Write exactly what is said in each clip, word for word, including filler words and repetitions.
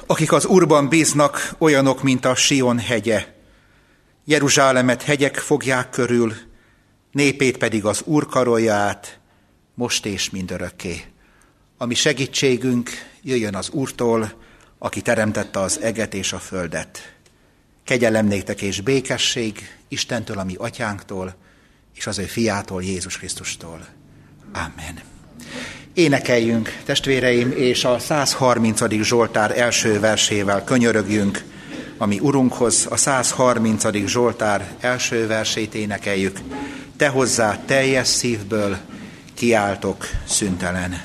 Akik az Úrban bíznak, olyanok, mint a Sion hegye. Jeruzsálemet hegyek fogják körül, népét pedig az Úr karolja át, most és mindörökké. A mi segítségünk jöjjön az Úrtól, aki teremtette az eget és a földet. Kegyelem néktek és békesség Istentől, a mi atyánktól, és az ő fiától, Jézus Krisztustól. Amen. Énekeljünk, testvéreim, és a száz harmincadik Zsoltár első versével könyörögjünk a mi Urunkhoz. A száz harmincadik Zsoltár első versét énekeljük. Te hozzá teljes szívből kiáltok szüntelen.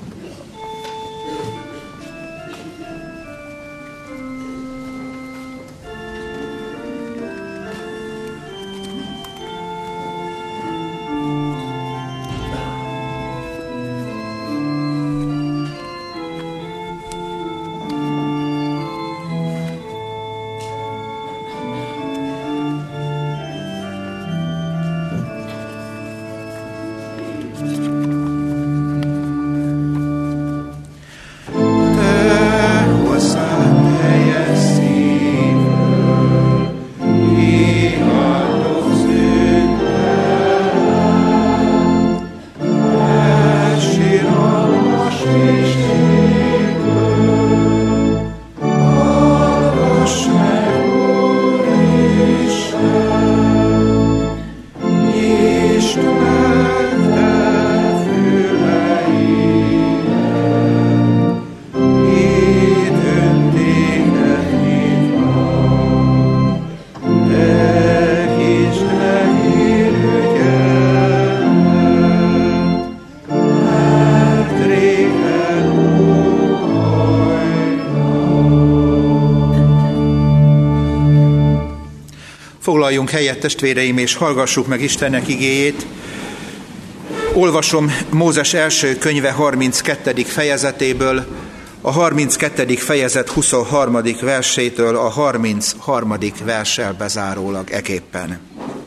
Foglaljunk helyet, testvéreim, és hallgassuk meg Istennek igéjét. Olvasom Mózes első könyve harminckettedik fejezetéből, a harminckettedik fejezet huszonharmadik versétől a harmincharmadik verssel bezárólag eképpen.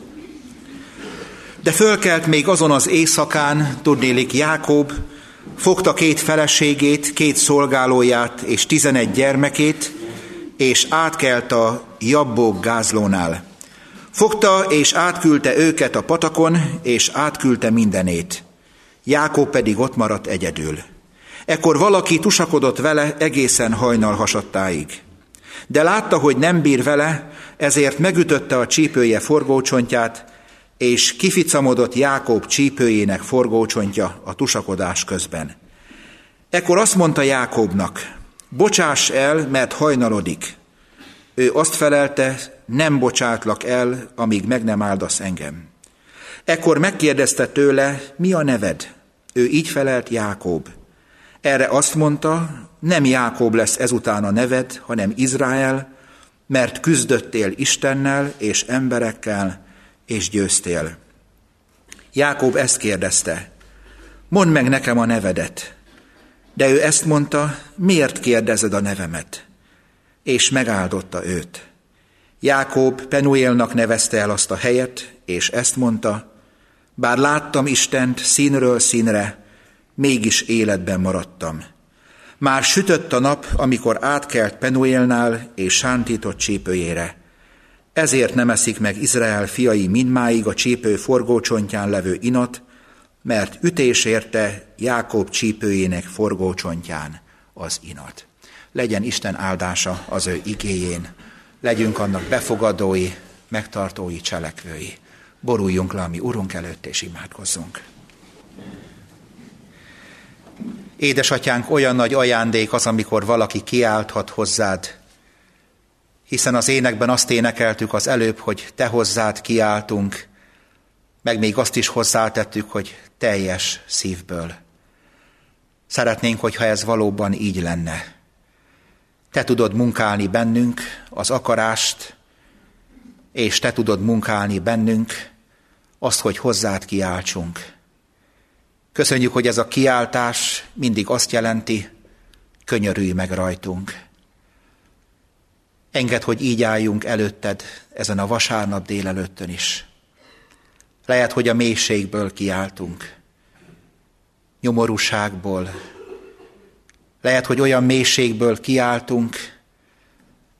De fölkelt még azon az éjszakán, tudnélik Jákob, fogta két feleségét, két szolgálóját és tizenegy gyermekét, és átkelt a Jabbok gázlónál. Fogta és átküldte őket a patakon, és átküldte mindenét. Jákob pedig ott maradt egyedül. Ekkor valaki tusakodott vele egészen hajnal hasadtáig. De látta, hogy nem bír vele, ezért megütötte a csípője forgócsontját, és kificamodott Jákob csípőjének forgócsontja a tusakodás közben. Ekkor azt mondta Jákobnak, bocsáss el, mert hajnalodik. Ő azt felelte, nem bocsátlak el, amíg meg nem áldasz engem. Ekkor megkérdezte tőle, mi a neved? Ő így felelt, Jákob. Erre azt mondta, nem Jákob lesz ezután a neved, hanem Izrael, mert küzdöttél Istennel és emberekkel, és győztél. Jákob ezt kérdezte, mondd meg nekem a nevedet. De ő ezt mondta, miért kérdezed a nevemet? És megáldotta őt. Jákob Penuélnak nevezte el azt a helyet, és ezt mondta, bár láttam Istent színről színre, mégis életben maradtam. Már sütött a nap, amikor átkelt Penuélnál és sántított csípőjére. Ezért nem eszik meg Izrael fiai mindmáig a csípő forgócsontján levő inat, mert ütés érte Jákob csípőjének forgócsontján az inat. Legyen Isten áldása az ő igéjén, legyünk annak befogadói, megtartói, cselekvői. Boruljunk le a mi Urunk előtt, és imádkozzunk. Édesatyánk, olyan nagy ajándék az, amikor valaki kiálthat hozzád, hiszen az énekben azt énekeltük az előbb, hogy te hozzád kiáltunk, meg még azt is hozzátettük, hogy teljes szívből. Szeretnénk, hogyha ez valóban így lenne. Te tudod munkálni bennünk az akarást, és te tudod munkálni bennünk azt, hogy hozzád kiáltsunk. Köszönjük, hogy ez a kiáltás mindig azt jelenti, könyörülj meg rajtunk. Engedd, hogy így álljunk előtted ezen a vasárnap délelőttön is. Lehet, hogy a mélységből kiáltunk, nyomorúságból. Lehet, hogy olyan mélységből kiáltunk,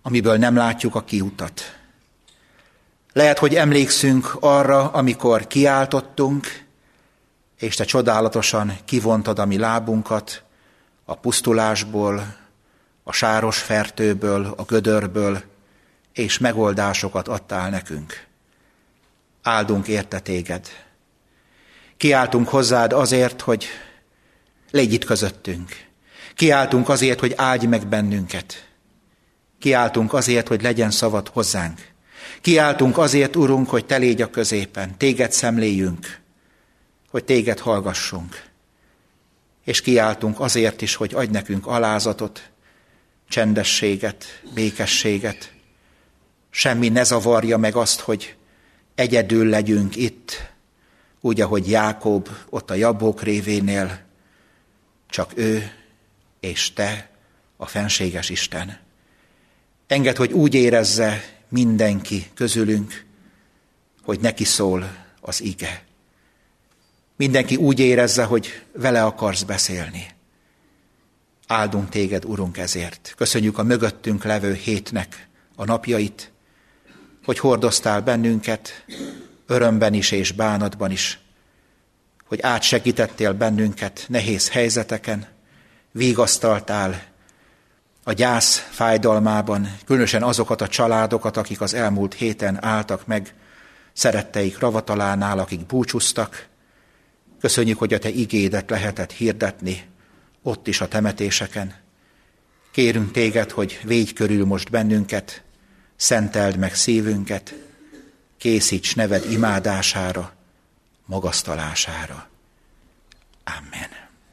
amiből nem látjuk a kiutat. Lehet, hogy emlékszünk arra, amikor kiáltottunk, és te csodálatosan kivontad a mi lábunkat a pusztulásból, a sáros fertőből, a gödörből, és megoldásokat adtál nekünk. Áldunk érte téged. Kiáltunk hozzád azért, hogy légy itt közöttünk. Kiáltunk azért, hogy áldj meg bennünket. Kiáltunk azért, hogy legyen szavad hozzánk. Kiáltunk azért, Urunk, hogy te légy a középen, téged szemléljünk, hogy téged hallgassunk. És kiáltunk azért is, hogy adj nekünk alázatot, csendességet, békességet. Semmi ne zavarja meg azt, hogy egyedül legyünk itt, úgy, ahogy Jákob ott a Jabbok révénél, csak ő és te, a fenséges Isten. Engedd, hogy úgy érezze mindenki közülünk, hogy neki szól az ige. Mindenki úgy érezze, hogy vele akarsz beszélni. Áldunk téged, Urunk, ezért. Köszönjük a mögöttünk levő hétnek a napjait, hogy hordoztál bennünket, örömben is és bánatban is, hogy átsegítettél bennünket nehéz helyzeteken, vigasztaltál a gyász fájdalmában, különösen azokat a családokat, akik az elmúlt héten álltak meg szeretteik ravatalánál, akik búcsúztak. Köszönjük, hogy a te igédet lehetett hirdetni ott is a temetéseken. Kérünk téged, hogy védj körül most bennünket, szenteld meg szívünket, készíts neved imádására, magasztalására. Amen.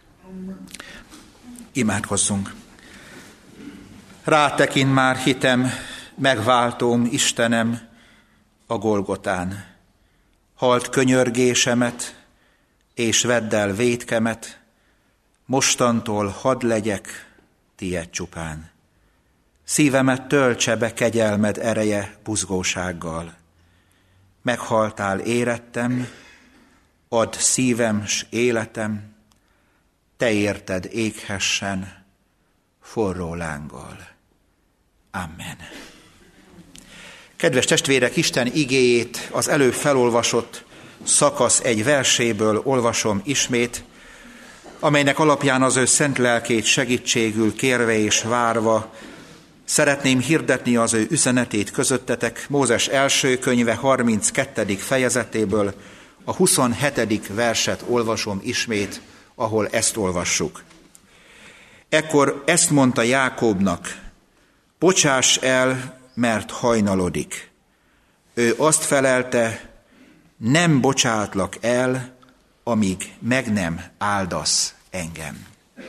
Imádkozzunk. Rátekint már hitem, megváltóm, Istenem, a Golgotán. Halt könyörgésemet, és vedd el vétkemet, mostantól hadd legyek tied csupán. Szívemet töltse be kegyelmed ereje buzgósággal. Meghaltál érettem, add szívem s életem, te érted éghessen forró lánggal. Amen. Kedves testvérek, Isten igéjét az előbb felolvasott szakasz egy verséből olvasom ismét, amelynek alapján az ő szent lelkét segítségül kérve és várva szeretném hirdetni az ő üzenetét közöttetek. Mózes első könyve harminckettedik fejezetéből a huszonhetedik verset olvasom ismét, ahol ezt olvassuk. Ekkor ezt mondta Jákobnak: bocsáss el, mert hajnalodik. Ő azt felelte: nem bocsátlak el, amíg meg nem áldasz engem.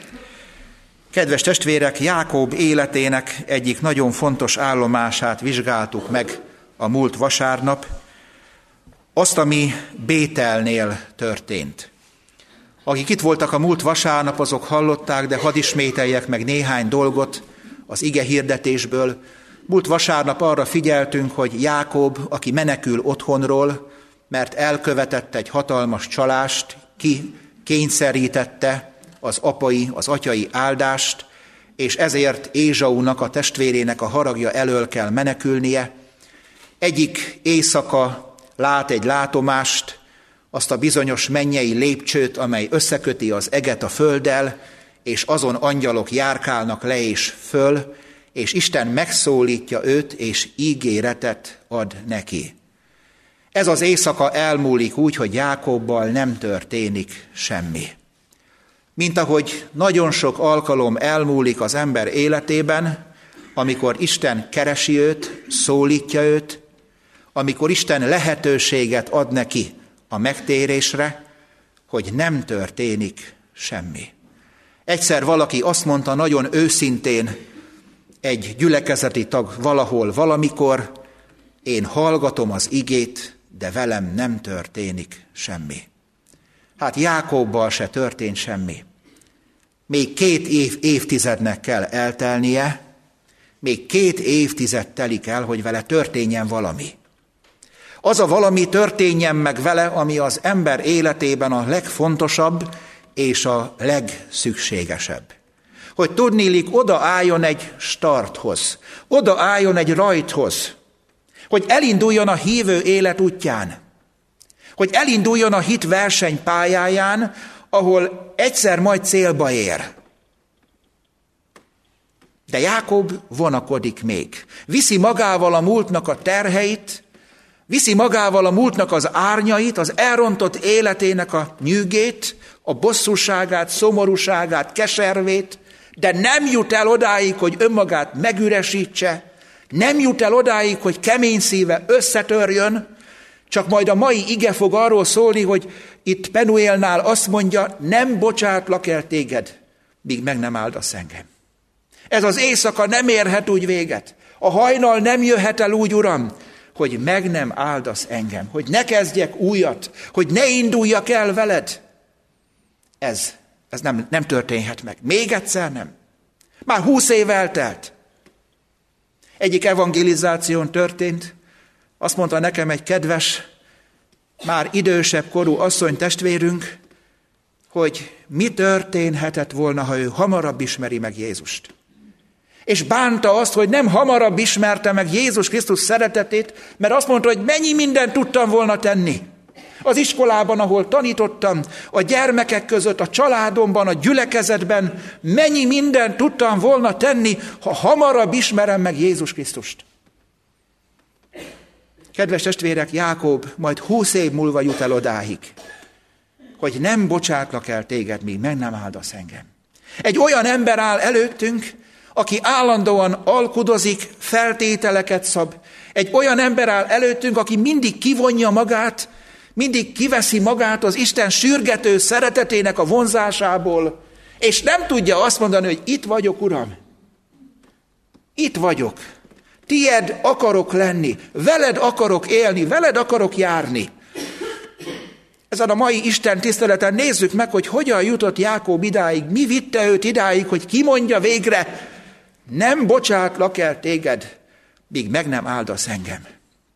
Kedves testvérek, Jákob életének egyik nagyon fontos állomását vizsgáltuk meg a múlt vasárnap, azt, ami Bételnél történt. Akik itt voltak a múlt vasárnap, azok hallották, de hadd ismételjek meg néhány dolgot az ige hirdetésből. Múlt vasárnap arra figyeltünk, hogy Jákob, aki menekül otthonról, mert elkövetett egy hatalmas csalást, ki kényszerítette az apai, az atyai áldást, és ezért Ézsaunak, a testvérének a haragja elől kell menekülnie. Egyik éjszaka lát egy látomást, azt a bizonyos mennyei lépcsőt, amely összeköti az eget a földdel, és azon angyalok járkálnak le és föl, és Isten megszólítja őt, és ígéretet ad neki. Ez az éjszaka elmúlik úgy, hogy Jákobbal nem történik semmi. Mint ahogy nagyon sok alkalom elmúlik az ember életében, amikor Isten keresi őt, szólítja őt, amikor Isten lehetőséget ad neki a megtérésre, hogy nem történik semmi. Egyszer valaki azt mondta nagyon őszintén, egy gyülekezeti tag valahol, valamikor: én hallgatom az igét, de velem nem történik semmi. Hát Jákobbal se történt semmi. Még két év, évtizednek kell eltelnie, még két évtized telik el, hogy vele történjen valami. Az a valami történjen meg vele, ami az ember életében a legfontosabb és a legszükségesebb. hogy tudniillik oda álljon egy starthoz, oda álljon egy rajthoz, hogy elinduljon a hívő élet útján, hogy elinduljon a hit versenypályáján, ahol egyszer majd célba ér. De Jákob vonakodik még. Viszi magával a múltnak a terheit, viszi magával a múltnak az árnyait, az elrontott életének a nyűgét, a bosszúságát, szomorúságát, keservét, de nem jut el odáig, hogy önmagát megüresítse, nem jut el odáig, hogy kemény szíve összetörjön, csak majd a mai ige fog arról szólni, hogy itt Penuélnál azt mondja, nem bocsátlak el téged, míg meg nem áldasz engem. Ez az éjszaka nem érhet úgy véget. A hajnal nem jöhet el úgy, Uram, hogy meg nem áldasz engem, hogy ne kezdjek újat, hogy ne induljak el veled. Ez, ez nem, nem történhet meg. Még egyszer nem. Már húsz év eltelt. Egyik evangelizáción történt, azt mondta nekem egy kedves, már idősebb korú asszony testvérünk, hogy mi történhetett volna, ha ő hamarabb ismeri meg Jézust. És bánta azt, hogy nem hamarabb ismerte meg Jézus Krisztus szeretetét, mert azt mondta, hogy mennyi mindent tudtam volna tenni. Az iskolában, ahol tanítottam, a gyermekek között, a családomban, a gyülekezetben, mennyi mindent tudtam volna tenni, ha hamarabb ismerem meg Jézus Krisztust. Kedves testvérek, Jákob majd húsz év múlva jut el odáig, hogy nem bocsátlak el téged, míg meg nem áldasz engem. Egy olyan ember áll előttünk, aki állandóan alkudozik, feltételeket szab. Egy olyan ember áll előttünk, aki mindig kivonja magát, mindig kiveszi magát az Isten sürgető szeretetének a vonzásából, és nem tudja azt mondani, hogy itt vagyok, Uram, itt vagyok, tied akarok lenni, veled akarok élni, veled akarok járni. Ezen a mai Isten tiszteleten nézzük meg, hogy hogyan jutott Jákob idáig, mi vitte őt idáig, hogy kimondja végre, nem bocsátlak el téged, míg meg nem áldasz engem.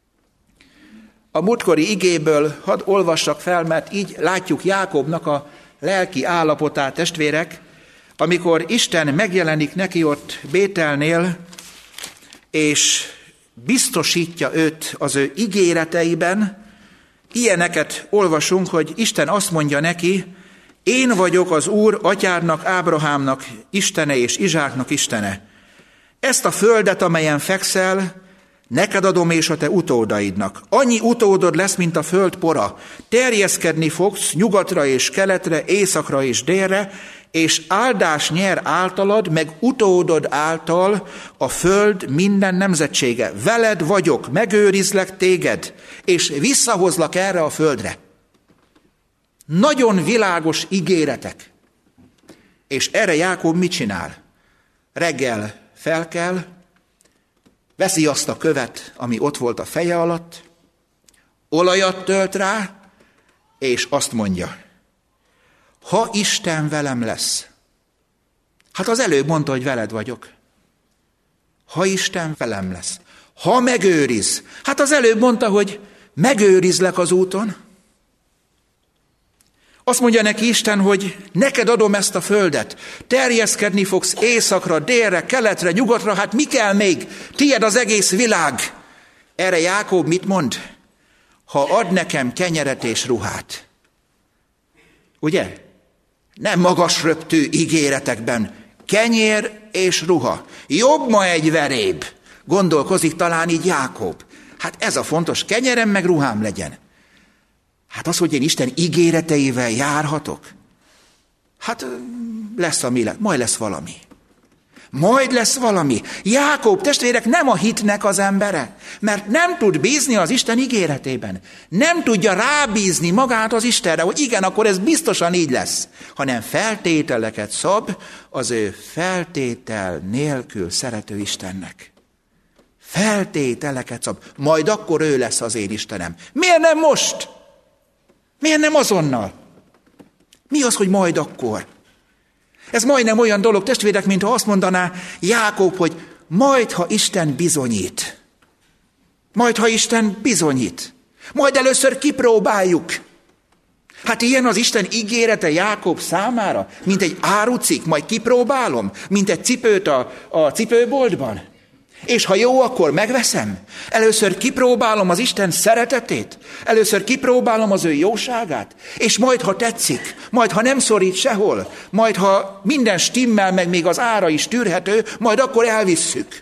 A múltkori igéből hadd olvassak fel, mert így látjuk Jákobnak a lelki állapotát, testvérek, amikor Isten megjelenik neki ott Bételnél, és biztosítja őt az ő ígéreteiben. Ilyeneket olvasunk, hogy Isten azt mondja neki, én vagyok az Úr atyádnak, Ábrahámnak Istene és Izsáknak Istene. Ezt a földet, amelyen fekszel, neked adom és a te utódaidnak. Annyi utódod lesz, mint a föld pora. Terjeszkedni fogsz nyugatra és keletre, északra és délre, és áldás nyer általad, meg utódod által a föld minden nemzetsége. Veled vagyok, megőrizlek téged, és visszahozlak erre a földre. Nagyon világos ígéretek. És erre Jákob mit csinál? Reggel felkel, veszi azt a követ, ami ott volt a feje alatt, olajat tölt rá, és azt mondja, ha Isten velem lesz, hát az előbb mondta, hogy veled vagyok. Ha Isten velem lesz, ha megőriz, hát az előbb mondta, hogy megőrizlek az úton. Azt mondja neki Isten, hogy neked adom ezt a földet, terjeszkedni fogsz északra, délre, keletre, nyugatra, hát mi kell még? Tied az egész világ. Erre Jákob mit mond? Ha ad nekem kenyeret és ruhát. Ugye? Nem magas röptű ígéretekben. Kenyér és ruha. Jobb ma egy veréb. Gondolkozik talán így Jákob. Hát ez a fontos, kenyerem meg ruhám legyen. Hát az, hogy én Isten ígéreteivel járhatok, hát lesz, ami lesz, majd lesz valami. Majd lesz valami. Jákob, testvérek, nem a hitnek az embere, mert nem tud bízni az Isten ígéretében. Nem tudja rábízni magát az Istenre, hogy igen, akkor ez biztosan így lesz, hanem feltételeket szab az ő feltétel nélkül szerető Istennek. Feltételeket szab. Majd akkor ő lesz az én Istenem. Miért nem most? Miért nem azonnal? Mi az, hogy majd akkor? Ez majdnem olyan dolog, testvérek, mint ha azt mondaná Jákob, hogy majd, ha Isten bizonyít. Majd, ha Isten bizonyít. Majd először kipróbáljuk. Hát ilyen az Isten ígérete Jákob számára, mint egy árucikk, majd kipróbálom, mint egy cipőt a, a cipőboltban. És ha jó, akkor megveszem. Először kipróbálom az Isten szeretetét, először kipróbálom az ő jóságát, és majd, ha tetszik, majd, ha nem szorít sehol, majd, ha minden stimmel, meg még az ára is tűrhető, majd akkor elvisszük.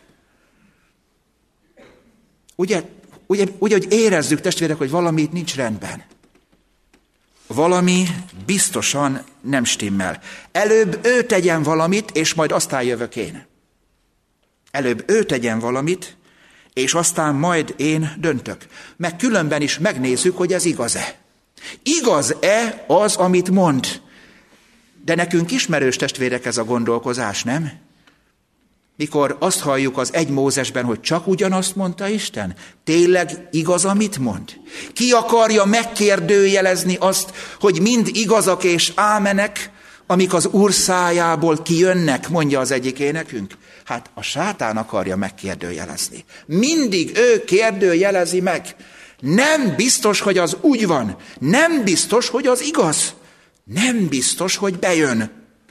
Ugye, ugye, ugye, hogy érezzük, testvérek, hogy valami itt nincs rendben. Valami biztosan nem stimmel. Előbb ő tegyen valamit, és majd aztán jövök én. Előbb ő tegyen valamit, és aztán majd én döntök. Meg különben is megnézzük, hogy ez igaz-e. Igaz-e az, amit mond? De nekünk ismerős, testvérek, ez a gondolkozás, nem? Mikor azt halljuk az egy Mózesben, hogy csak ugyanazt mondta Isten, tényleg igaz, amit mond? Ki akarja megkérdőjelezni azt, hogy mind igazak és ámenek, amik az Úr szájából kijönnek, mondja az egyik énekünk? Hát a sátán akarja megkérdőjelezni. Mindig ő kérdőjelezi meg. Nem biztos, hogy az úgy van. Nem biztos, hogy az igaz. Nem biztos, hogy bejön.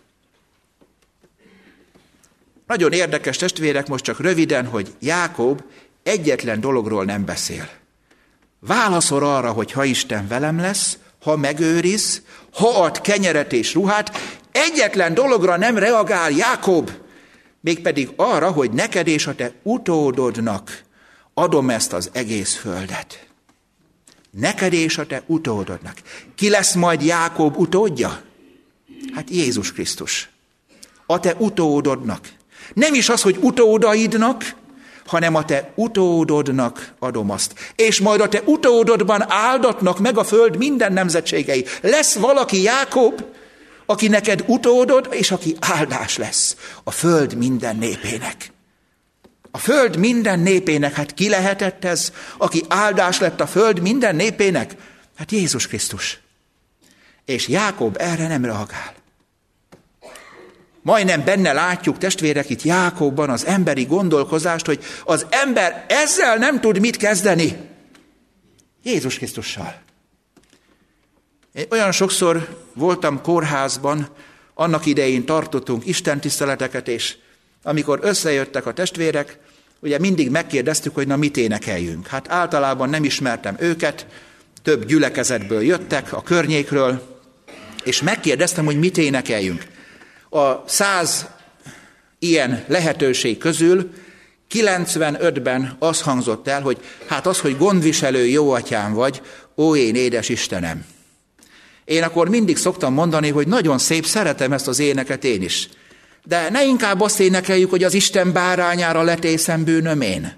Nagyon érdekes, testvérek, most csak röviden, hogy Jákob egyetlen dologról nem beszél. Válaszol arra, hogy ha Isten velem lesz, ha megőriz, ha ad kenyeret és ruhát, egyetlen dologra nem reagál Jákob, mégpedig arra, hogy neked és a te utódodnak adom ezt az egész földet. Neked és a te utódodnak. Ki lesz majd Jákob utódja? Hát Jézus Krisztus. A te utódodnak. Nem is az, hogy utódaidnak, hanem a te utódodnak adom azt. És majd a te utódodban áldatnak meg a föld minden nemzetségei. Lesz valaki, Jákob, aki neked utódod, és aki áldás lesz a föld minden népének. A föld minden népének, hát ki lehetett ez, aki áldás lett a föld minden népének? Hát Jézus Krisztus. És Jákob erre nem reagál. Majdnem benne látjuk, testvérek, itt Jákobban az emberi gondolkozást, hogy az ember ezzel nem tud mit kezdeni. Jézus Krisztussal. Én olyan sokszor voltam kórházban, annak idején tartottunk istentiszteleteket, és amikor összejöttek a testvérek, ugye mindig megkérdeztük, hogy na mit énekeljünk. Hát általában nem ismertem őket, több gyülekezetből jöttek a környékről, és megkérdeztem, hogy mit énekeljünk. A száz ilyen lehetőség közül kilencvenötben az hangzott el, hogy hát az, hogy gondviselő jó atyám vagy, ó én édes Istenem. Én akkor mindig szoktam mondani, hogy nagyon szép, szeretem ezt az éneket én is. De ne inkább azt énekeljük, hogy az Isten bárányára letészem bűnöm én.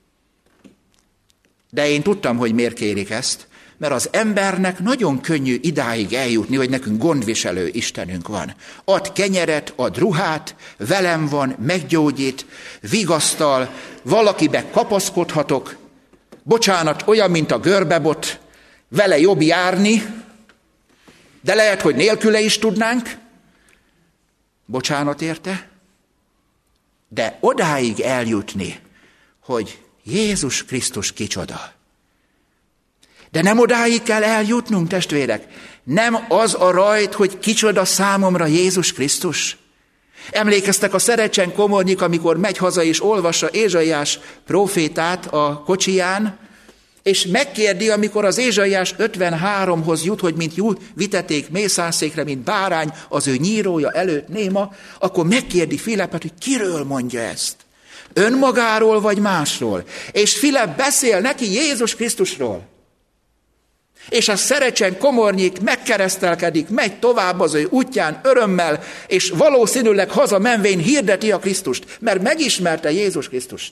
De én tudtam, hogy miért kérik ezt, mert az embernek nagyon könnyű idáig eljutni, hogy nekünk gondviselő Istenünk van. Ad kenyeret, ad ruhát, velem van, meggyógyít, vigasztal, valakibe kapaszkodhatok, bocsánat, olyan, mint a görbebot, vele jobb járni, de lehet, hogy nélküle is tudnánk, bocsánat érte, de odáig eljutni, hogy Jézus Krisztus kicsoda. De nem odáig kell eljutnunk, testvérek. Nem az a rajt, hogy kicsoda számomra Jézus Krisztus. Emlékeztek a Szerecsen Komornyik, amikor megy haza és olvassa Ézsaiás prófétát a kocsiján, és megkérdi, amikor az Ézsaiás ötvenháromhoz jut, hogy mint jú viteték mészárszékre, mint bárány az ő nyírója előtt néma, akkor megkérdi Filipet, hogy kiről mondja ezt. Önmagáról vagy másról. És Filip beszél neki Jézus Krisztusról. És a Szerecsen Komornyik megkeresztelkedik, megy tovább az ő útján örömmel, és valószínűleg hazamenvén hirdeti a Krisztust, mert megismerte Jézus Krisztust.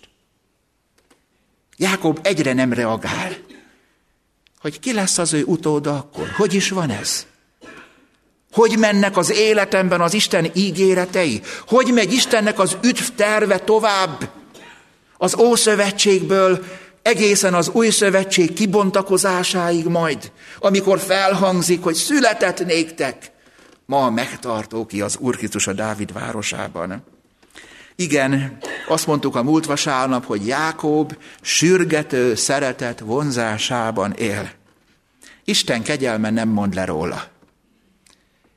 Jákob egyre nem reagál, hogy ki lesz az ő utóda akkor. Hogy is van ez? Hogy mennek az életemben az Isten ígéretei? Hogy megy Istennek az üdvterve tovább az Ószövetségből egészen az Új Szövetség kibontakozásáig majd, amikor felhangzik, hogy született néktek ma a megtartó ki az Úr Krisztus a Dávid városában. Igen, azt mondtuk a múlt vasárnap, hogy Jákob sürgető szeretet vonzásában él. Isten kegyelme nem mond le róla.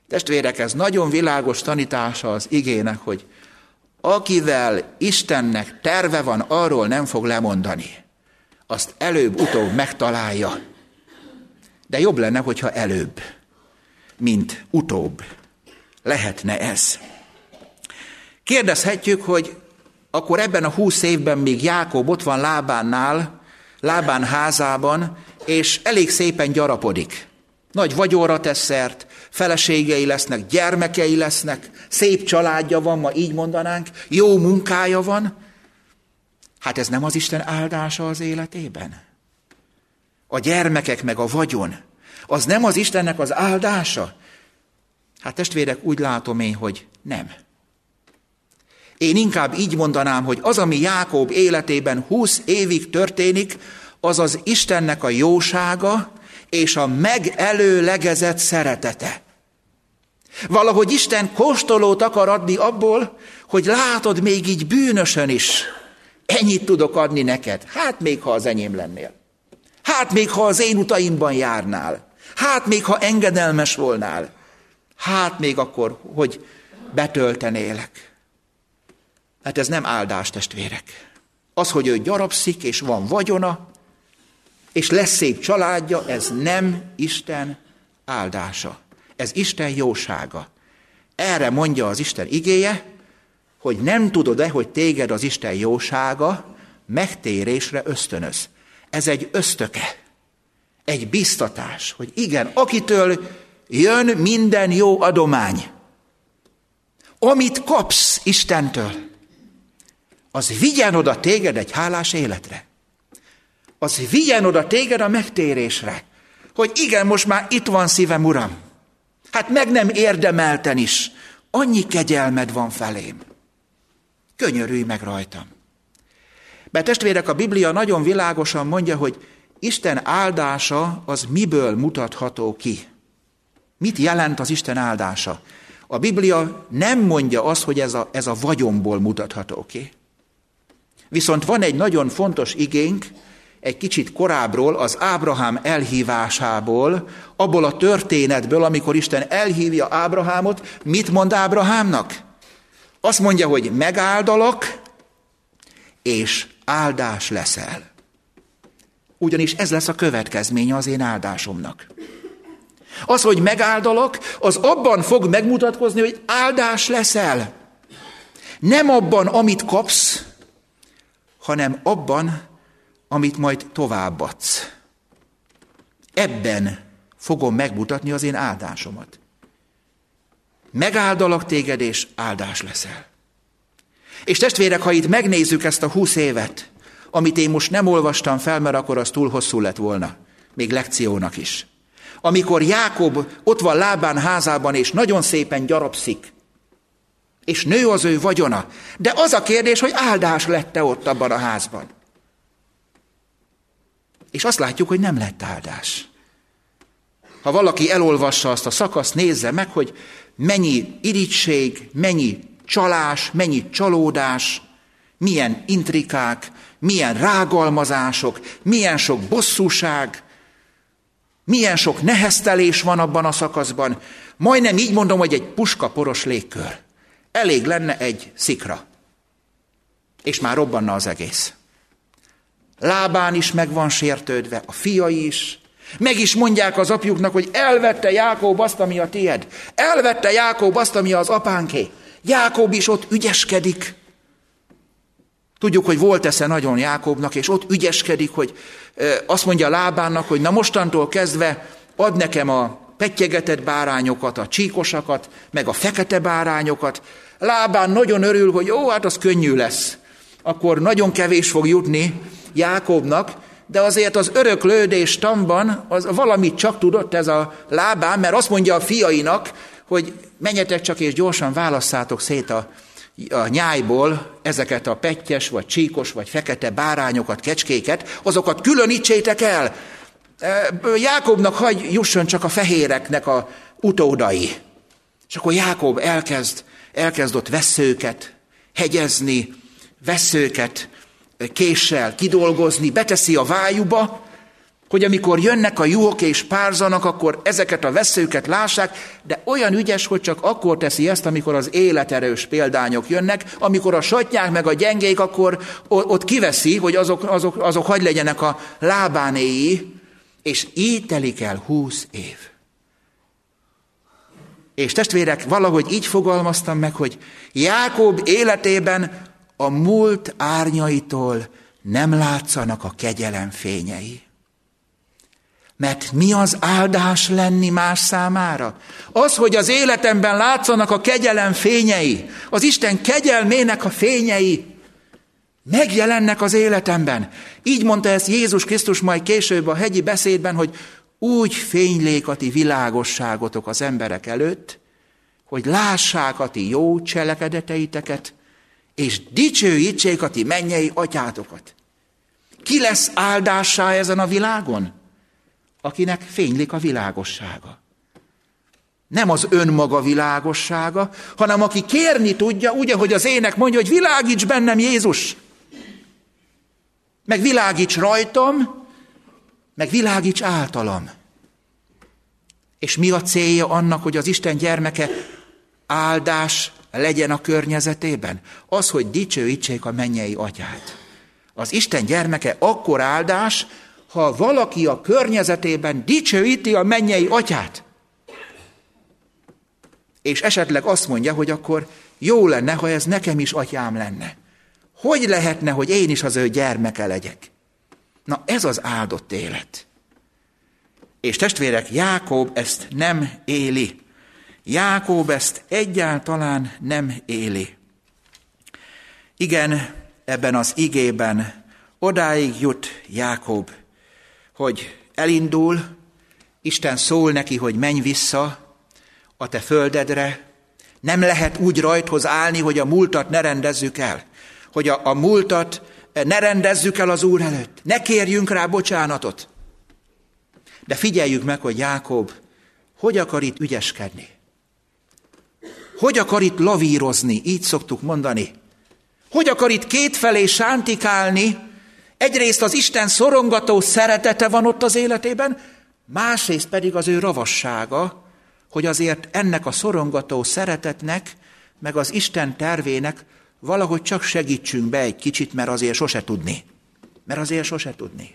Testvérek, ez nagyon világos tanítása az igének, hogy akivel Istennek terve van, arról nem fog lemondani. Azt előbb-utóbb megtalálja. De jobb lenne, hogyha előbb, mint utóbb. Lehetne ez. Kérdezhetjük, hogy akkor ebben a húsz évben még Jákob ott van Lábánnál, Lábán házában, és elég szépen gyarapodik. Nagy vagyonra tesz szert, feleségei lesznek, gyermekei lesznek, szép családja van, ma így mondanánk, jó munkája van. Hát ez nem az Isten áldása az életében? A gyermekek meg a vagyon, az nem az Istennek az áldása? Hát testvérek, úgy látom én, hogy nem. Én inkább így mondanám, hogy az, ami Jákob életében húsz évig történik, az az Istennek a jósága és a megelőlegezett szeretete. Valahogy Isten kóstolót akar adni abból, hogy látod, még így bűnösön is ennyit tudok adni neked. Hát még ha az enyém lennél. Hát még ha az én utaimban járnál. Hát még ha engedelmes volnál. Hát még akkor, hogy betöltenélek. Hát ez nem áldás, testvérek. Az, hogy ő gyarapszik, és van vagyona, és lesz szép családja, ez nem Isten áldása. Ez Isten jósága. Erre mondja az Isten igéje, hogy nem tudod-e, hogy téged az Isten jósága megtérésre ösztönöz. Ez egy ösztöke, egy biztatás, hogy igen, akitől jön minden jó adomány, amit kapsz Istentől, az vigyen oda téged egy hálás életre. Az vigyen oda téged a megtérésre, hogy igen, most már itt van szívem, Uram. Hát meg nem érdemelten is. Annyi kegyelmed van felém. Könyörülj meg rajtam. Mert testvérek, a Biblia nagyon világosan mondja, hogy Isten áldása az miből mutatható ki. Mit jelent az Isten áldása? A Biblia nem mondja azt, hogy ez a, ez a vagyonból mutatható ki. Viszont van egy nagyon fontos igénk, egy kicsit korábbról, az Ábrahám elhívásából, abból a történetből, amikor Isten elhívja Ábrahámot, mit mond Ábrahámnak? Azt mondja, hogy megáldalak, és áldás leszel. Ugyanis ez lesz a következménye az én áldásomnak. Az, hogy megáldalak, az abban fog megmutatkozni, hogy áldás leszel. Nem abban, amit kapsz, hanem abban, amit majd továbbadsz. Ebben fogom megmutatni az én áldásomat. Megáldalak téged, és áldás leszel. És testvérek, ha itt megnézzük ezt a húsz évet, amit én most nem olvastam fel, mert akkor az túl hosszú lett volna, még lekciónak is. Amikor Jákob ott van Lábán házában, és nagyon szépen gyarapszik, és nő az ő vagyona, de az a kérdés, hogy áldás lett-e ott abban a házban. És azt látjuk, hogy nem lett áldás. Ha valaki elolvassa azt a szakaszt, nézze meg, hogy mennyi irigység, mennyi csalás, mennyi csalódás, milyen intrikák, milyen rágalmazások, milyen sok bosszúság, milyen sok neheztelés van abban a szakaszban. Majdnem így mondom, hogy egy puskaporos légkör. Elég lenne egy szikra, és már robbanna az egész. Lábán is meg van sértődve, a fiai is. Meg is mondják az apjuknak, hogy elvette Jákob azt, ami a tied. Elvette Jákob azt, ami az apánké. Jákob is ott ügyeskedik. Tudjuk, hogy volt esze nagyon Jákobnak, és ott ügyeskedik, hogy azt mondja Lábánnak, hogy na mostantól kezdve add nekem a pettyegetett bárányokat, a csíkosakat, meg a fekete bárányokat. Lábán nagyon örül, hogy ó, hát az könnyű lesz. Akkor nagyon kevés fog jutni Jákobnak, de azért az öröklődés tamban az valamit csak tudott ez a Lábán, mert azt mondja a fiainak, hogy menjetek csak és gyorsan válasszátok szét a, a nyájból ezeket a pettyes, vagy csíkos, vagy fekete bárányokat, kecskéket, azokat különítsétek el. Jákobnak hagy jusson csak a fehéreknek a utódai. És akkor Jákob elkezd, elkezd ott vesszőket hegyezni, vesszőket késsel kidolgozni, beteszi a vájuba, hogy amikor jönnek a juhok és párzanak, akkor ezeket a veszőket lássák, de olyan ügyes, hogy csak akkor teszi ezt, amikor az életerős példányok jönnek, amikor a satnyák meg a gyengék, akkor ott kiveszi, hogy azok, azok, azok hagy legyenek a lábánéi, és így telik el húsz év. És testvérek, valahogy így fogalmaztam meg, hogy Jákob életében a múlt árnyaitól nem látszanak a kegyelem fényei. Mert mi az áldás lenni más számára? Az, hogy az életemben látszanak a kegyelem fényei, az Isten kegyelmének a fényei megjelennek az életemben. Így mondta ezt Jézus Krisztus majd később a hegyi beszédben, hogy úgy fénylék a ti világosságotok az emberek előtt, hogy lássák a ti jó cselekedeteiteket, és dicsőítsék a ti mennyei atyátokat. Ki lesz áldássá ezen a világon? Akinek fénylik a világossága. Nem az önmaga világossága, hanem aki kérni tudja, úgy, ahogy az ének mondja, hogy világíts bennem, Jézus. Meg világíts rajtam, meg világíts általam. És mi a célja annak, hogy az Isten gyermeke áldás legyen a környezetében? Az, hogy dicsőítsék a mennyei atyát. Az Isten gyermeke akkor áldás, ha valaki a környezetében dicsőíti a mennyei atyát. És esetleg azt mondja, hogy akkor jó lenne, ha ez nekem is atyám lenne. Hogy lehetne, hogy én is az ő gyermeke legyek? Na, ez az áldott élet. És testvérek, Jákob ezt nem éli. Jákob ezt egyáltalán nem éli. Igen, ebben az igében odáig jut Jákob, hogy elindul, Isten szól neki, hogy menj vissza a te földedre. Nem lehet úgy rajthoz állni, hogy a múltat ne rendezzük el. Hogy a, a múltat ne rendezzük el az Úr előtt. Ne kérjünk rá bocsánatot. De figyeljük meg, hogy Jákob hogy akar itt ügyeskedni. Hogy akar itt lavírozni, így szoktuk mondani. Hogy akar itt kétfelé sántikálni. Egyrészt az Isten szorongató szeretete van ott az életében, másrészt pedig az ő ravassága, hogy azért ennek a szorongató szeretetnek, meg az Isten tervének valahogy csak segítsünk be egy kicsit, mert azért sose tudni. Mert azért sose tudni.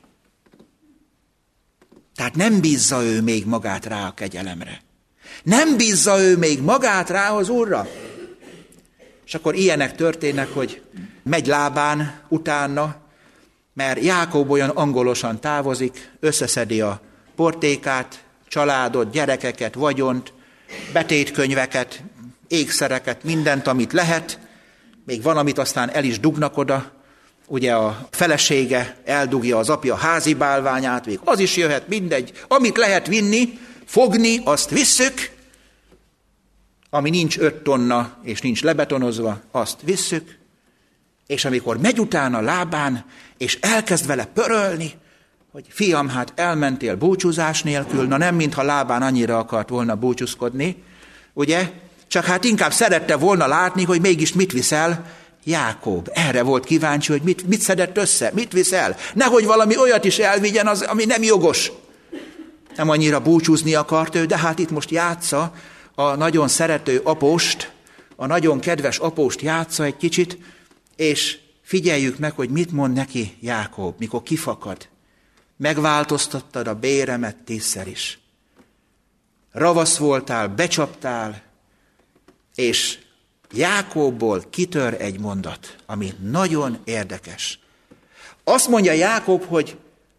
Tehát nem bízza ő még magát rá a kegyelemre. Nem bízza ő még magát rá az Úrra. És akkor ilyenek történnek, hogy megy lábán utána, mert Jákob olyan angolosan távozik, összeszedi a portékát, családot, gyerekeket, vagyont, betétkönyveket, ékszereket, mindent, amit lehet. Még van, amit aztán el is dugnak oda. Ugye a felesége eldugja az apja házi bálványát, még az is jöhet, mindegy. Amit lehet vinni, fogni, azt visszük. Ami nincs öt tonna, és nincs lebetonozva, azt visszük. És amikor megy utána lábán, és elkezd vele pörölni, hogy fiam, hát elmentél búcsúzás nélkül, na nem mintha lábán annyira akart volna búcsúzkodni, ugye? Csak hát inkább szerette volna látni, hogy mégis mit viszel. Jákob erre volt kíváncsi, hogy mit, mit szedett össze, mit viszel. Nehogy valami olyat is elvigyen, az, ami nem jogos. Nem annyira búcsúzni akart ő, de hát itt most játsza a nagyon szerető apóst, a nagyon kedves apóst játsza egy kicsit, és figyeljük meg, hogy mit mond neki Jákob, mikor kifakad. Megváltoztattad a béremet tízszer is. Ravasz voltál, becsaptál, és Jákobból kitör egy mondat, ami nagyon érdekes. Azt mondja Jákob, hogy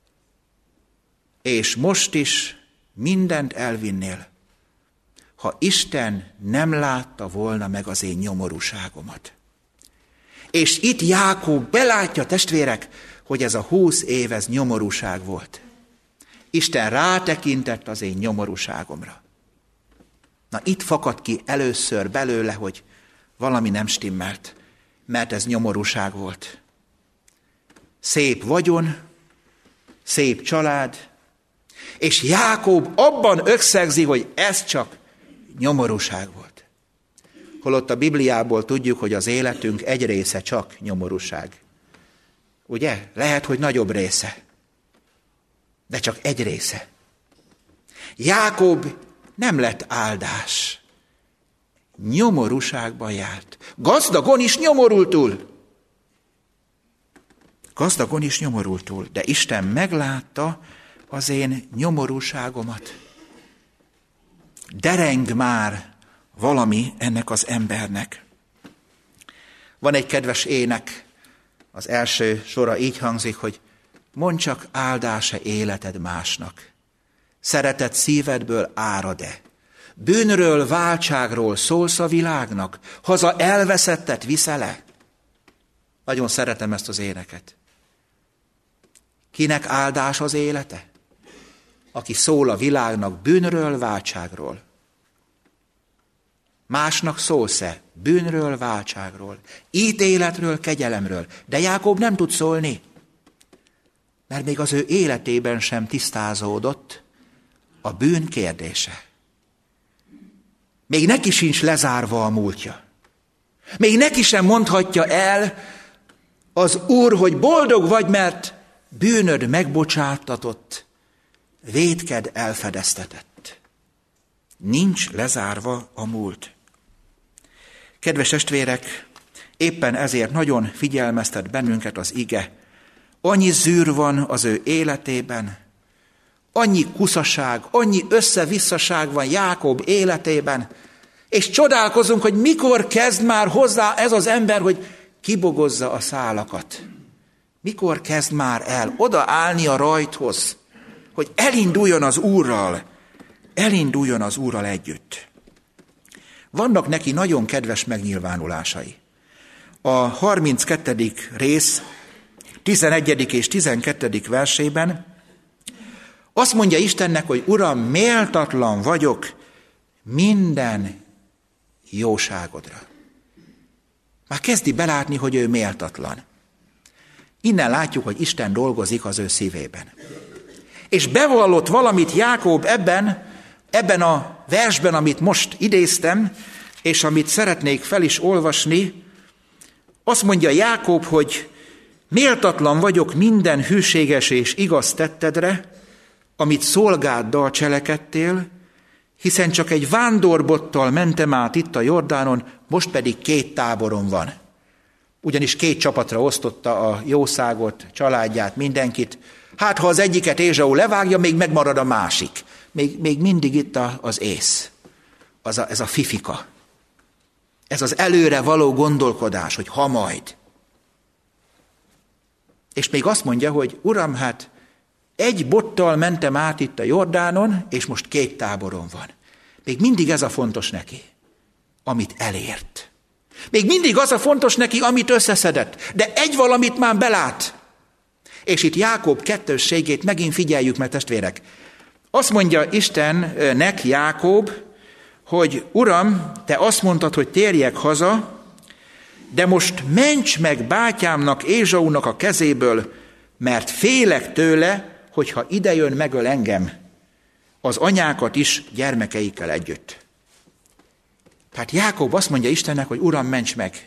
és most is mindent elvinnél, ha Isten nem látta volna meg az én nyomorúságomat. És itt Jákob belátja, testvérek, hogy ez a húsz év, ez nyomorúság volt. Isten rátekintett az én nyomorúságomra. Na itt fakad ki először belőle, hogy valami nem stimmelt, mert ez nyomorúság volt. Szép vagyon, szép család, és Jákob abban ökszegzi, hogy ez csak nyomorúság volt. Holott a Bibliából tudjuk, hogy az életünk egy része csak nyomorúság. Ugye? Lehet, hogy nagyobb része. de csak egy része. Jákob nem lett áldás. Nyomorúságban járt. Gazdagon is nyomorultul. Gazdagon is nyomorultul, de Isten meglátta az én nyomorúságomat. Dereng már valami ennek az embernek. Van egy kedves ének, az első sora így hangzik, hogy mondd csak áldás-e életed másnak. Szeretet szívedből árad-e? Bűnről, váltságról szólsz a világnak? Haza elveszettet viszel-e? Nagyon szeretem ezt az éneket. Kinek áldás az élete? Aki szól a világnak bűnről, váltságról. Másnak szólsz-e bűnről, váltságról, ítéletről, kegyelemről? De Jákob nem tud szólni, mert még az ő életében sem tisztázódott a bűn kérdése. Még neki sincs lezárva a múltja. Még neki sem mondhatja el az Úr, hogy boldog vagy, mert bűnöd megbocsátatott, vétked elfedeztetett. Nincs lezárva a múlt. Kedves testvérek, éppen ezért nagyon figyelmeztet bennünket az ige. Annyi zűr van az ő életében, annyi kuszaság, annyi összevisszaság van Jákob életében, és csodálkozunk, hogy mikor kezd már hozzá ez az ember, hogy kibogozza a szálakat. Mikor kezd már el odaállni a rajthoz, hogy elinduljon az Úrral, elinduljon az Úrral együtt. Vannak neki nagyon kedves megnyilvánulásai. A harminckettedik rész, tizenegyedik és tizenkettedik versében azt mondja Istennek, hogy Uram, méltatlan vagyok minden jóságodra. Már kezdi belátni, hogy ő méltatlan. Innen látjuk, hogy Isten dolgozik az ő szívében. És bevallott valamit Jákob ebben, ebben a versben, amit most idéztem, és amit szeretnék fel is olvasni. Azt mondja Jákob, hogy méltatlan vagyok minden hűséges és igaz tettedre, amit szolgáddal cselekedtél, hiszen csak egy vándorbottal mentem át itt a Jordánon, most pedig két táborom van. Ugyanis két csapatra osztotta a jószágot, családját, mindenkit. Hát, ha az egyiket Ézsau levágja, még megmarad a másik. Még, még mindig itt a, az ész. Az a, ez a fifika. Ez az előre való gondolkodás, hogy ha majd. És még azt mondja, hogy Uram, hát egy bottal mentem át itt a Jordánon, és most két táborom van. Még mindig ez a fontos neki, amit elért. Még mindig az a fontos neki, amit összeszedett. De egy valamit már belát. És itt Jákob kettősségét megint figyeljük meg, testvérek. Azt mondja Istennek Jákob, hogy Uram, te azt mondtad, hogy térjek haza, de most ments meg bátyámnak, Ézsaunak a kezéből, mert félek tőle, hogyha idejön, megöl engem, az anyákat is gyermekeikkel együtt. Tehát Jákob azt mondja Istennek, hogy Uram, ments meg.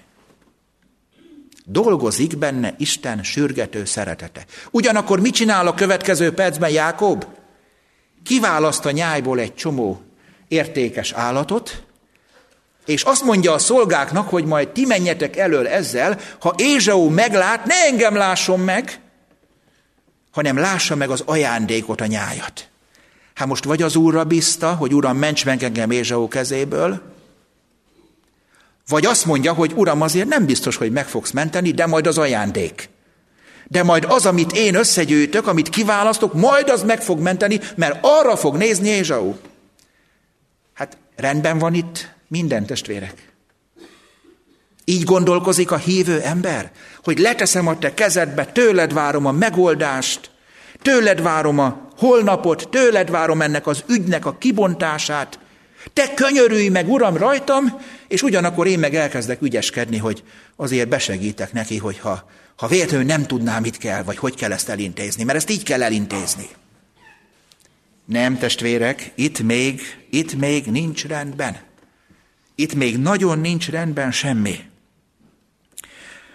Dolgozik benne Isten sürgető szeretete. Ugyanakkor mit csinál a következő percben Jákob? Kiválaszt a nyájból egy csomó értékes állatot, és azt mondja a szolgáknak, hogy majd ti menjetek elől ezzel, ha Ézsau meglát, ne engem lásson meg, hanem lássa meg az ajándékot, a nyájat. Hát most vagy az Úrra bízta, hogy Uram, ments meg engem Ézsau kezéből, vagy azt mondja, hogy Uram, azért nem biztos, hogy meg fogsz menteni, de majd az ajándék. De majd az, amit én összegyűjtök, amit kiválasztok, majd az meg fog menteni, mert arra fog nézni Ézsau. Hát rendben van itt minden, testvérek. Így gondolkozik a hívő ember, hogy leteszem a te kezedbe, tőled várom a megoldást, tőled várom a holnapot, tőled várom ennek az ügynek a kibontását. Te könyörülj meg, Uram, rajtam, és ugyanakkor én meg elkezdek ügyeskedni, hogy azért besegítek neki, hogy ha, ha véletlenül nem tudnám, mit kell, vagy hogy kell ezt elintézni, mert ezt így kell elintézni. Nem, testvérek, itt még, itt még nincs rendben. Itt még nagyon nincs rendben semmi.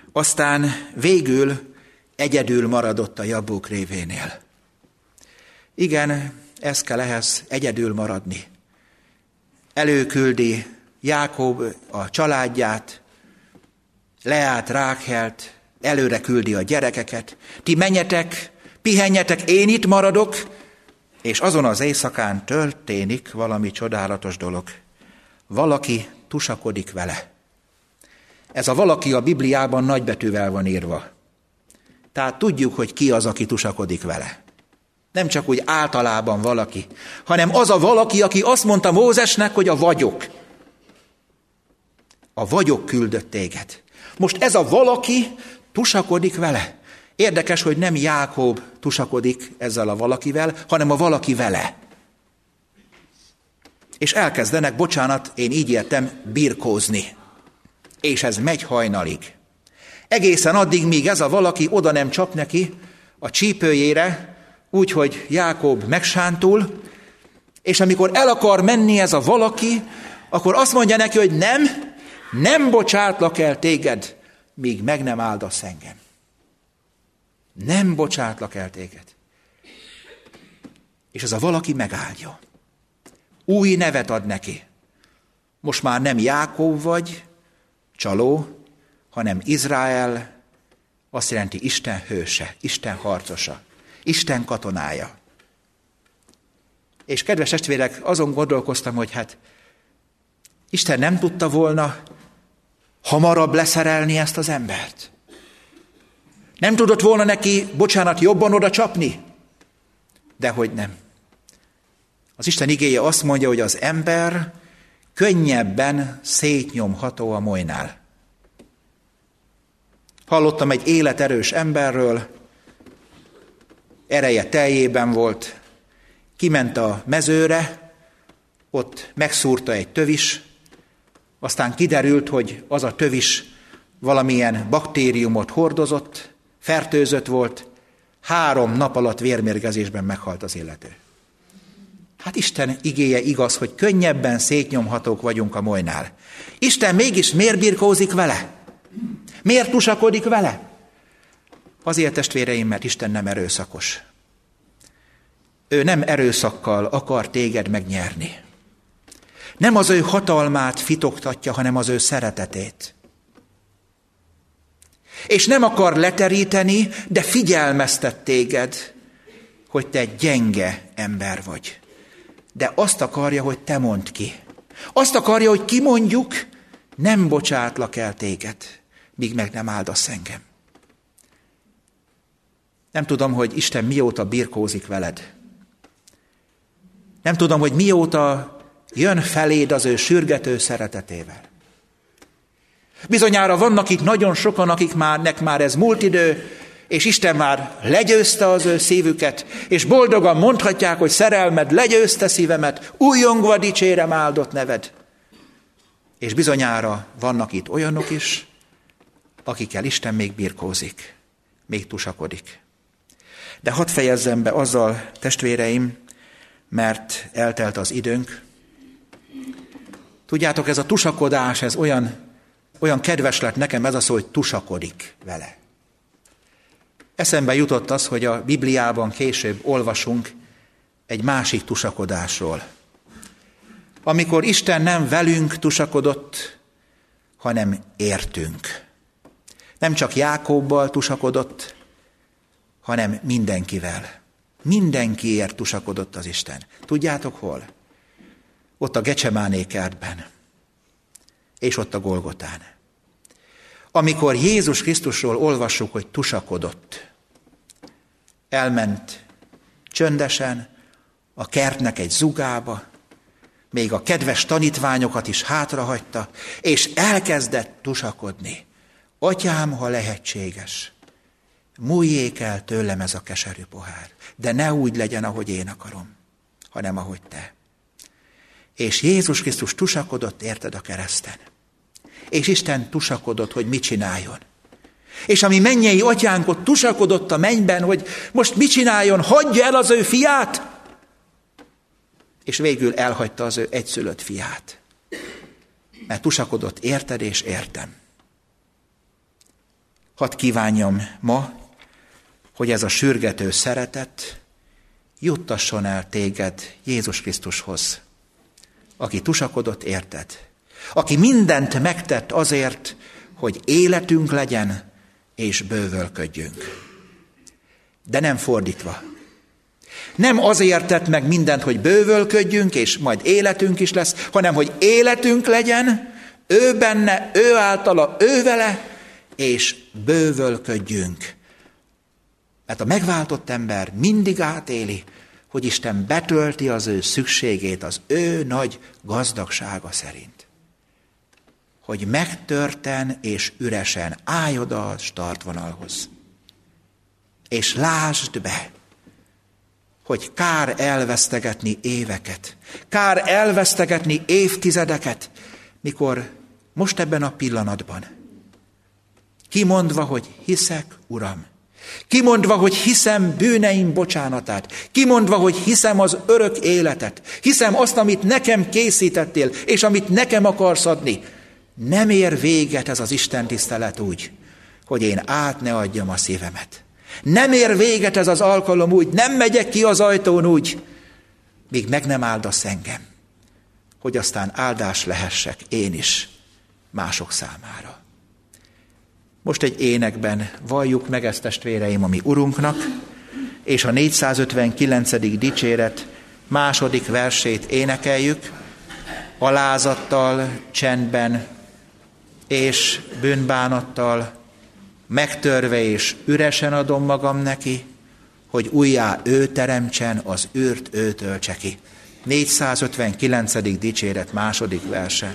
Aztán végül egyedül maradott a Jabbok révénél. Igen, ez kell ehhez egyedül maradni. Előküldi Jákob a családját, Leát, Rákhelt, előre küldi a gyerekeket. Ti menjetek, pihenjetek, én itt maradok, és azon az éjszakán történik valami csodálatos dolog. Valaki tusakodik vele. Ez a valaki a Bibliában nagybetűvel van írva. Tehát tudjuk, hogy ki az, aki tusakodik vele. Nem csak úgy általában valaki, hanem az a valaki, aki azt mondta Mózesnek, hogy a vagyok. A vagyok küldött téged. Most ez a valaki tusakodik vele. Érdekes, hogy nem Jákob tusakodik ezzel a valakivel, hanem a valaki vele. És elkezdenek, bocsánat, én így értem, birkózni. És ez megy hajnalig. Egészen addig, míg ez a valaki oda nem csap neki a csípőjére, úgyhogy Jákob megsántul, és amikor el akar menni ez a valaki, akkor azt mondja neki, hogy nem, nem bocsátlak el téged, míg meg nem áldasz engem. Nem bocsátlak el téged. És ez a valaki megáldja. Új nevet ad neki. Most már nem Jákob vagy, csaló, hanem Izrael, azt jelenti Isten hőse, Isten harcosa, Isten katonája. És kedves testvérek, azon gondolkoztam, hogy hát Isten nem tudta volna hamarabb leszerelni ezt az embert. Nem tudott volna neki, bocsánat, jobban oda csapni? Dehogy nem. Az Isten igéje azt mondja, hogy az ember könnyebben szétnyomható a molynál. Hallottam egy életerős emberről, ereje teljében volt, kiment a mezőre, ott megszúrta egy tövis, aztán kiderült, hogy az a tövis valamilyen baktériumot hordozott, fertőzött volt, három nap alatt vérmérgezésben meghalt az illető. Hát Isten igéje igaz, hogy könnyebben szétnyomhatók vagyunk a molynál. Isten mégis miért birkózik vele? Miért tusakodik vele? Azért, testvéreim, mert Isten nem erőszakos. Ő nem erőszakkal akar téged megnyerni. Nem az ő hatalmát fitoktatja, hanem az ő szeretetét. És nem akar leteríteni, de figyelmeztet téged, hogy te gyenge ember vagy. De azt akarja, hogy te mondd ki. Azt akarja, hogy kimondjuk, nem bocsátlak el téged, míg meg nem áldasz engem. Nem tudom, hogy Isten mióta birkózik veled. Nem tudom, hogy mióta jön feléd az ő sürgető szeretetével. Bizonyára vannak itt nagyon sokan, akik márnek már ez múlt idő, és Isten már legyőzte az ő szívüket, és boldogan mondhatják, hogy szerelmed legyőzte szívemet, újongva dicsérem áldott neved. És bizonyára vannak itt olyanok is, akikkel Isten még birkózik, még tusakodik. De hadd fejezzem be azzal, testvéreim, mert eltelt az időnk. Tudjátok, ez a tusakodás, ez olyan, olyan kedves lett nekem ez a szó, hogy tusakodik vele. Eszembe jutott az, hogy a Bibliában később olvasunk egy másik tusakodásról. Amikor Isten nem velünk tusakodott, hanem értünk. Nem csak Jákobbal tusakodott, hanem mindenkivel. Mindenkiért tusakodott az Isten. Tudjátok hol? Ott a Gecsemáné kertben. És ott a Golgotán. Amikor Jézus Krisztusról olvassuk, hogy tusakodott, elment csöndesen a kertnek egy zugába, még a kedves tanítványokat is hátrahagyta, és elkezdett tusakodni. Atyám, ha lehetséges, múljék el tőlem ez a keserű pohár, de ne úgy legyen, ahogy én akarom, hanem ahogy te. És Jézus Krisztus tusakodott, érted, a kereszten. És Isten tusakodott, hogy mit csináljon. És ami mennyei atyánk ott tusakodott a mennyben, hogy most mit csináljon, hagyja el az ő fiát, és végül elhagyta az ő egyszülött fiát. Mert tusakodott, érted és értem. Hadd kívánjam ma, hogy ez a sürgető szeretet juttasson el téged Jézus Krisztushoz, aki tusakodott érted, aki mindent megtett azért, hogy életünk legyen és bővölködjünk. De nem fordítva. Nem azért tett meg mindent, hogy bővölködjünk, és majd életünk is lesz, hanem hogy életünk legyen, ő benne, ő általa, ő vele, és bővölködjünk. Mert a megváltott ember mindig átéli, hogy Isten betölti az ő szükségét az ő nagy gazdagsága szerint. Hogy megtörten és üresen állj oda a startvonalhoz. És lásd be, hogy kár elvesztegetni éveket, kár elvesztegetni évtizedeket, mikor most ebben a pillanatban, kimondva, hogy hiszek, Uram, kimondva, hogy hiszem bűneim bocsánatát, kimondva, hogy hiszem az örök életet, hiszem azt, amit nekem készítettél, és amit nekem akarsz adni, nem ér véget ez az Isten tisztelet úgy, hogy én át ne adjam a szívemet. Nem ér véget ez az alkalom úgy, nem megyek ki az ajtón úgy, míg meg nem áldasz engem, hogy aztán áldás lehessek én is mások számára. Most egy énekben valljuk meg ezt, testvéreim, a mi Urunknak, és a négyszázötvenkilencedik dicséret második versét énekeljük, alázattal, csendben és bűnbánattal, megtörve és üresen adom magam neki, hogy újjá ő teremtsen, az űrt ő töltse ki. négyszázötvenkilencedik dicséret második verse.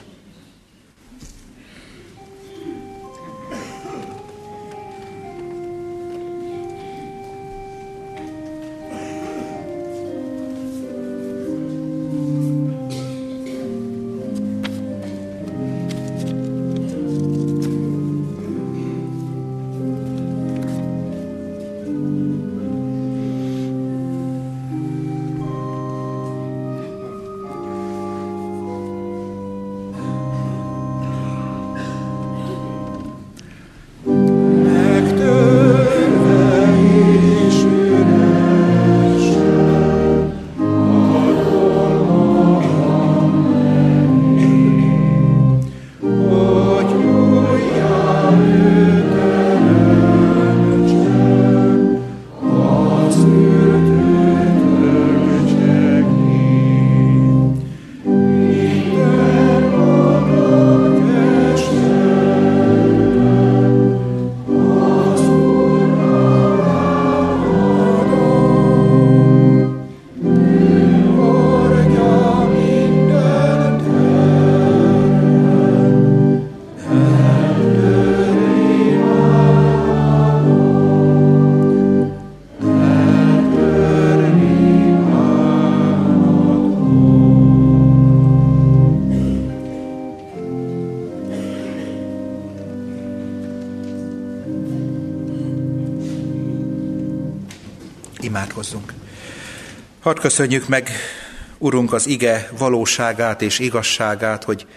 Imádkozzunk. Hadd köszönjük meg, Urunk, az ige valóságát és igazságát, hogy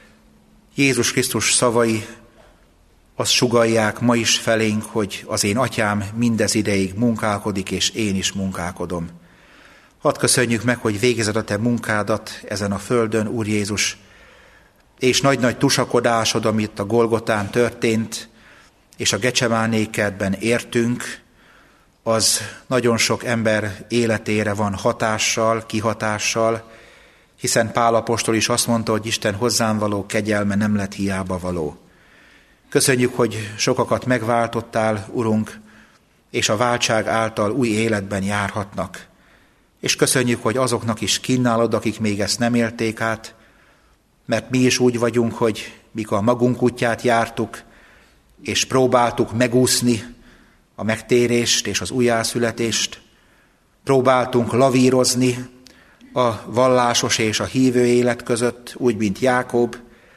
Jézus Krisztus szavai azt sugallják ma is felénk, hogy az én atyám mindez ideig munkálkodik, és én is munkálkodom. Hadd köszönjük meg, hogy végezed a te munkádat ezen a földön, Úr Jézus, és nagy-nagy tusakodásod, amit a Golgotán történt, és a Gecsemáné kertben értünk, az nagyon sok ember életére van hatással, kihatással, hiszen Pál apostol is azt mondta, hogy Isten hozzám való kegyelme nem lett hiába való. Köszönjük, hogy sokakat megváltottál, Urunk, és a váltság által új életben járhatnak. És köszönjük, hogy azoknak is kínálod, akik még ezt nem élték át, mert mi is úgy vagyunk, hogy mikor a magunk útját jártuk, és próbáltuk megúszni a megtérést és az újjászületést, próbáltunk lavírozni a vallásos és a hívő élet között, úgy, mint Jákob.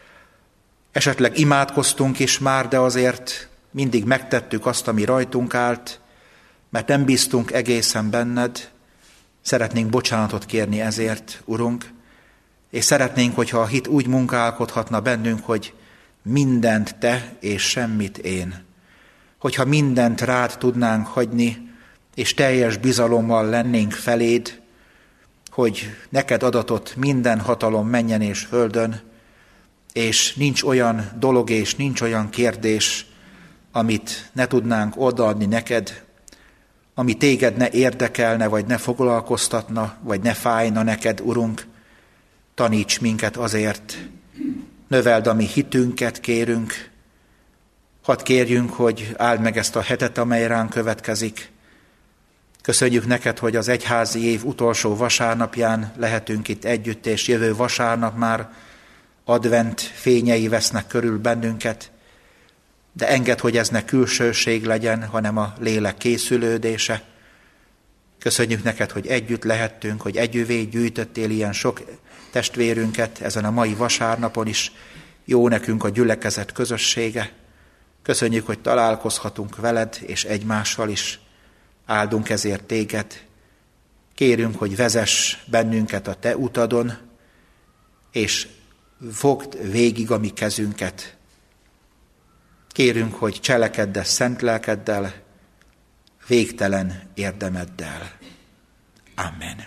Esetleg imádkoztunk is már, de azért mindig megtettük azt, ami rajtunk állt, mert nem bíztunk egészen benned. Szeretnénk bocsánatot kérni ezért, Urunk, és szeretnénk, hogyha a hit úgy munkálkodhatna bennünk, hogy mindent te és semmit én. Hogyha mindent rád tudnánk hagyni, és teljes bizalommal lennénk feléd, hogy neked adatott minden hatalom mennyen és földön, és nincs olyan dolog és nincs olyan kérdés, amit ne tudnánk odaadni neked, ami téged ne érdekelne, vagy ne foglalkoztatna, vagy ne fájna neked, Urunk. Taníts minket azért, növeld a mi hitünket, kérünk. Hadd kérjünk, hogy áld meg ezt a hetet, amely ránk következik. Köszönjük neked, hogy az egyházi év utolsó vasárnapján lehetünk itt együtt, és jövő vasárnap már advent fényei vesznek körül bennünket, de engedd, hogy ez ne külsőség legyen, hanem a lélek készülődése. Köszönjük neked, hogy együtt lehettünk, hogy együvé gyűjtöttél ilyen sok testvérünket ezen a mai vasárnapon is. Jó nekünk a gyülekezet közössége. Köszönjük, hogy találkozhatunk veled és egymással is. Áldunk ezért téged. Kérünk, hogy vezess bennünket a te utadon, és fogd végig a mi kezünket. Kérünk, hogy cselekedj szent lelkeddel, végtelen érdemeddel. Amen.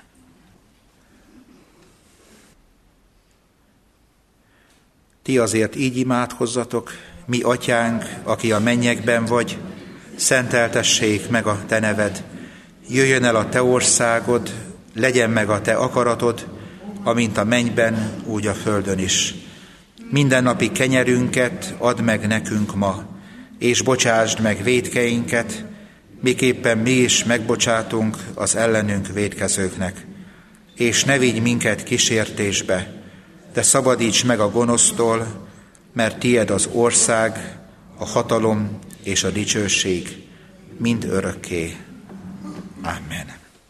Ti azért így imádkozzatok: mi atyánk, aki a mennyekben vagy, szenteltessék meg a te neved. Jöjjön el a te országod, legyen meg a te akaratod, amint a mennyben, úgy a földön is. Mindennapi kenyerünket add meg nekünk ma, és bocsásd meg vétkeinket, miképpen mi is megbocsátunk az ellenünk vétkezőknek. És ne vigy minket kísértésbe, de szabadíts meg a gonosztól, mert tied az ország, a hatalom és a dicsőség mind örökké. Amen.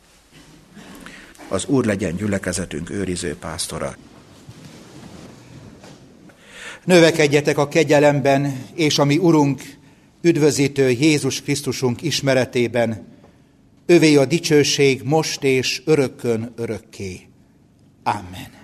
Az Úr legyen gyülekezetünk őriző pásztora. Növekedjetek a kegyelemben, és a mi Urunk, üdvözítő Jézus Krisztusunk ismeretében. Övé a dicsőség most és örökkön örökké. Amen.